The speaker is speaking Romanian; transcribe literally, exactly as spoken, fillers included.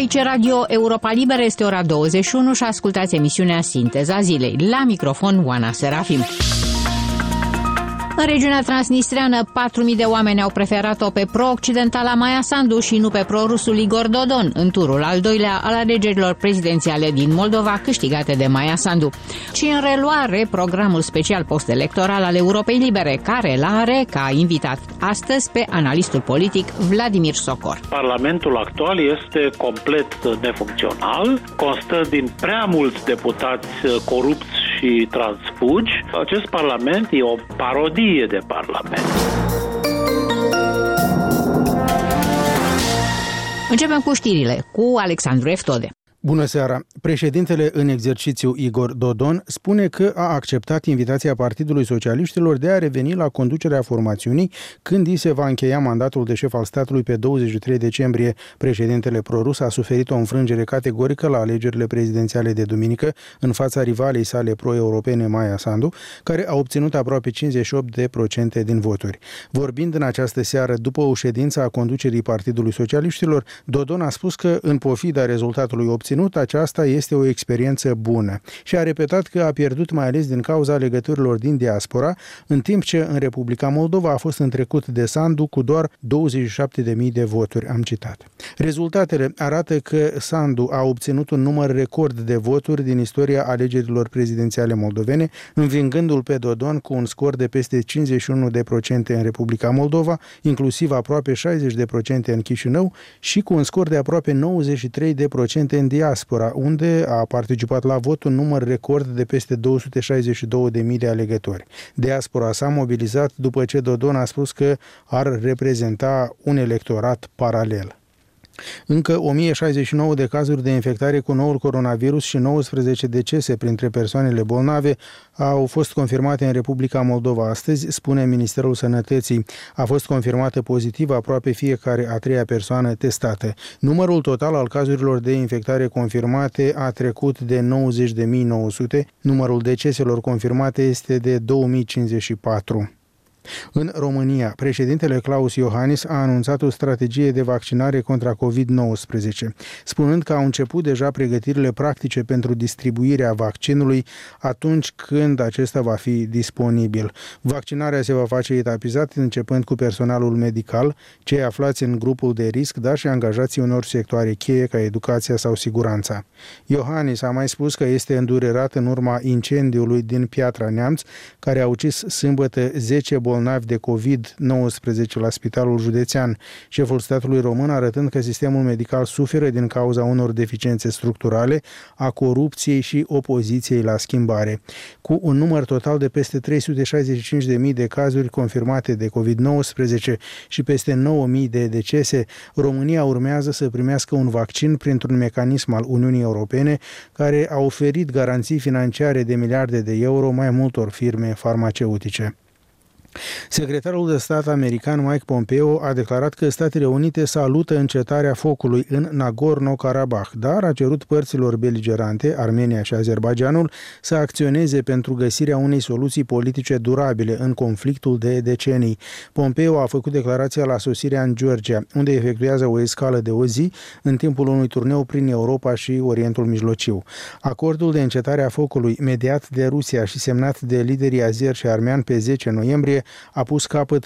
Aici Radio Europa Liberă, este ora douăzeci și unu și ascultați emisiunea Sinteza Zilei. La microfon Oana Serafim. În regiunea transnistreană, patru mii de oameni au preferat-o pe pro-occidentala Maia Sandu și nu pe pro-rusul Igor Dodon în turul al doilea al alegerilor prezidențiale din Moldova, câștigate de Maia Sandu, ci în reluare programul special post-electoral al Europei Libere, care l-are ca invitat astăzi pe analistul politic Vladimir Socor. Parlamentul actual este complet nefuncțional, constă din prea mulți deputați corupți și transfugi. Acest parlament e o parodie de parlament. Începem cu știrile, cu Alexandru Eftode. Bună seara! Președintele în exercițiu Igor Dodon spune că a acceptat invitația Partidului Socialiștilor de a reveni la conducerea formațiunii când îi se va încheia mandatul de șef al statului pe douăzeci și trei decembrie. Președintele prorus a suferit o înfrângere categorică la alegerile prezidențiale de duminică în fața rivalei sale pro-europene Maia Sandu, care a obținut aproape cincizeci și opt de procente din voturi. Vorbind în această seară după o ședință a conducerii Partidului Socialiștilor, Dodon a spus că, în pofida rezultatului obținut, aceasta este o experiență bună și a repetat că a pierdut mai ales din cauza legăturilor din diaspora, în timp ce în Republica Moldova a fost întrecut de Sandu cu doar douăzeci și șapte de mii de voturi, am citat. Rezultatele arată că Sandu a obținut un număr record de voturi din istoria alegerilor prezidențiale moldovene, învingându-l pe Dodon cu un scor de peste cincizeci și unu de procente în Republica Moldova, inclusiv aproape șaizeci de procente în Chișinău și cu un scor de aproape nouăzeci și trei de procente în diaspora, unde a participat la vot un număr record de peste două sute șaizeci și două de mii de alegători. Diaspora s-a mobilizat după ce Dodon a spus că ar reprezenta un electorat paralel. Încă o mie șaizeci și nouă de cazuri de infectare cu noul coronavirus și nouăsprezece decese printre persoanele bolnave au fost confirmate în Republica Moldova astăzi, spune Ministerul Sănătății. A fost confirmată pozitiv aproape fiecare a treia persoană testată. Numărul total al cazurilor de infectare confirmate a trecut de nouăzeci de mii nouă sute. Numărul deceselor confirmate este de două mii cincizeci și patru. În România, președintele Klaus Iohannis a anunțat o strategie de vaccinare contra covid nouăsprezece, spunând că au început deja pregătirile practice pentru distribuirea vaccinului atunci când acesta va fi disponibil. Vaccinarea se va face etapizat, începând cu personalul medical, cei aflați în grupul de risc, dar și angajații unor sectoare cheie ca educația sau siguranța. Iohannis a mai spus că este îndurerat în urma incendiului din Piatra Neamț, care a ucis sâmbătă zece bolnavi de covid nouăsprezece la Spitalul Județean, șeful statului român arătând că sistemul medical suferă din cauza unor deficiențe structurale, a corupției și opoziției la schimbare. Cu un număr total de peste trei sute șaizeci și cinci de mii de cazuri confirmate de covid nouăsprezece și peste nouă mii de decese, România urmează să primească un vaccin printr-un mecanism al Uniunii Europene care a oferit garanții financiare de miliarde de euro mai multor firme farmaceutice. Secretarul de stat american Mike Pompeo a declarat că Statele Unite salută încetarea focului în Nagorno-Karabakh, dar a cerut părților beligerante, Armenia și Azerbaidjanul, să acționeze pentru găsirea unei soluții politice durabile în conflictul de decenii. Pompeo a făcut declarația la sosirea în Georgia, unde efectuează o escală de o zi în timpul unui turneu prin Europa și Orientul Mijlociu. Acordul de încetare a focului, mediat de Rusia și semnat de liderii azeri și armeani pe zece noiembrie, a pus capăt